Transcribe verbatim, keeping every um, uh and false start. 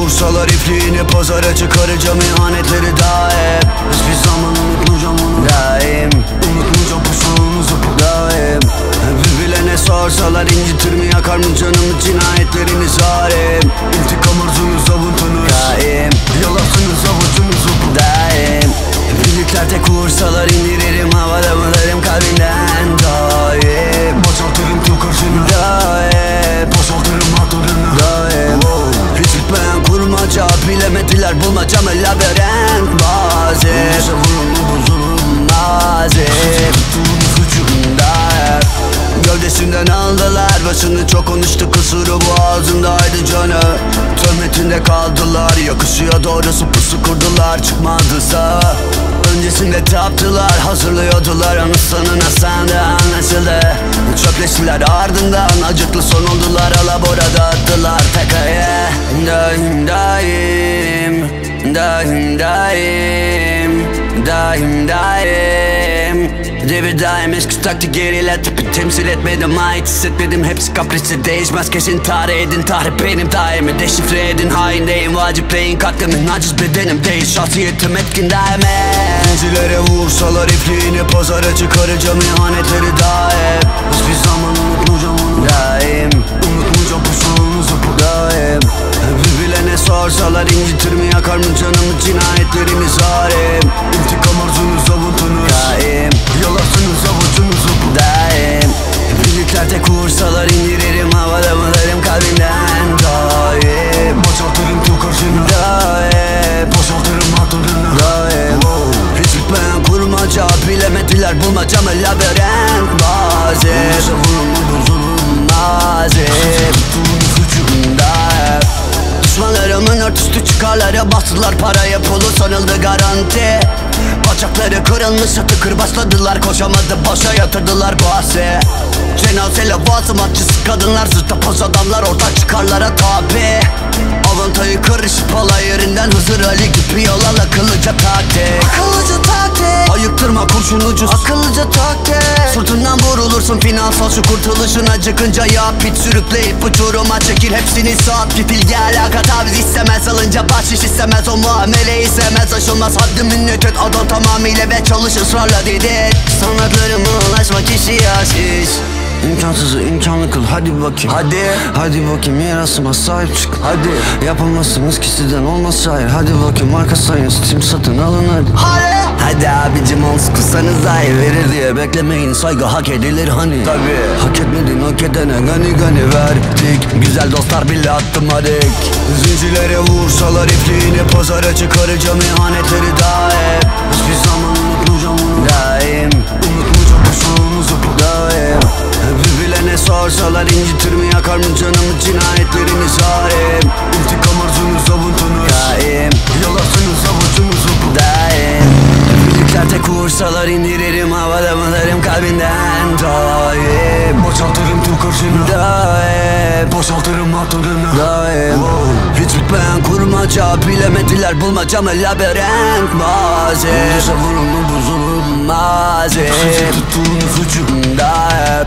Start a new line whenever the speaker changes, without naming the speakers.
vursalar ipliğini pazara çıkaracağım ihanetleri daim. Hiçbir zaman unutmayacağım onu daim. Unutmayacağım pusağınızı daim. Bir bilene sorsalar incitir mi yakar mı canımı cinayetleriniz harim. İntikam arzunuz avuntunuz daim. Yalarsınız avucunuzu daim. Birlikler tek vursalar indiririm havadamalarım kalbinden daim. Boşaltırım tüm karşına daim. Boşaltırım hatırını daim. Hiç bitmeyen kurmaca bilemediler bulmaca mı labirent bazı. Bize vurulma bozulmaz daim. Gövdesinden aldılar başını çok konuştu kusuru boğazındaydı canı. Töhmetinde kaldılar yakışıyor doğrusu pusu kurdular çıkmadıysa. Öncesinde taptılar hazırlıyordular anısının sende anlaşıldı. Çöpleştiler ardından acıklı son oldular alaborada attılar tekaya. Daim daim daim daim daim daim Devir daim eski taktik geriler tipi temsil etmedim ait hissetmedim hepsi kaprisi değişmez kesin tarih edin tarih benim daimi deşifre edin haindeyim vacipleyin katlimin aciz bedenim değil şahsiyetim etkin daimi. Zincirlere vursalar ipliğini pazara çıkaracağım ihanetleri daim. Hiçbir zaman unutmayacağım onu daim. Unutmayacağım pusağınızı daim. Bir bilene sorsalar incitir mi yakar mı canımı cinayetleriniz harim. İntikam arzunuz avuntunuz daim. Yalarsınız avucunuzu daim. Birlikler tek vursalar indiririm havadamalarım kalbinden daim. Boşaltırım tüm karşına daim. Boşaltırım hatırını daim. Hiç bitmeyen kurmaca bilemediler bulmaca mı labirent bazı. Bize vurulma bozulmaz daim. Düşmanlarımın örtüstü çıkarlara bastılar paraya pulu sanıldı garanti. Bacakları kırılmış atı kırbaçladılar koşamadı boşa yatırdılar bahse. Cenazeyle boğazım atçısı kadınlar zırta poz adamlar ortak çıkarlara tabi. Avantayı karışıp alay yerinden Hızır Ali gibi yalan akıllıca taktik. Akıllıca taktik. Ayıktırma kurşun ucuz akıllıca taktik. Sırtından vurulursun finansal şu kurtuluşun acıkınca yap bit sürükleyip uçuruma çekil hepsini saat pipil gel alaka taviz istemez alınca bahşiş istemez o muameleyi sevmez aşılmaz haddimin nüket adam tamamıyla ve çalış ısrarla dedin. Sanatlarıma ulaşmak işi İmkansızı imkanlı kıl hadi bakayım. Hadi Hadi bakayım mirasıma sahip çık. Hadi yapamazsınız ki sizden olmaz şair. Hadi bakayım marka sayın Steam satın alın hadi. Hadi Hadi abicim olsun kısanız ay verir diye beklemeyin saygı hak edilir hani. Tabi hak etmedin hak edene gani gani verdik. Güzel dostlar bile attım hadi. Zincirlere vursalar ipliğini pazara çıkaracağım ihanetleri daim. Hiçbir zaman unutmayacağım onu daim. Unutmayacağım pusağınızı daim. Bir bilene sorsalar incitir mi yakar mı canımı cinayetleriniz harim. İntikam arzunuz avuntunuz daim. Yalarsınız avucunuzu daim. Birlikler tek vursalar indiririm havadamalarım kalbinden daim. Boşaltırım tüm karşına daim. Boşaltırım hatırını daim. Hiç bitmeyen kurmaca bilemediler bulmaca mı labirent bazı. Bize vurulma bozulmaz tuttuğunuz ucu daim.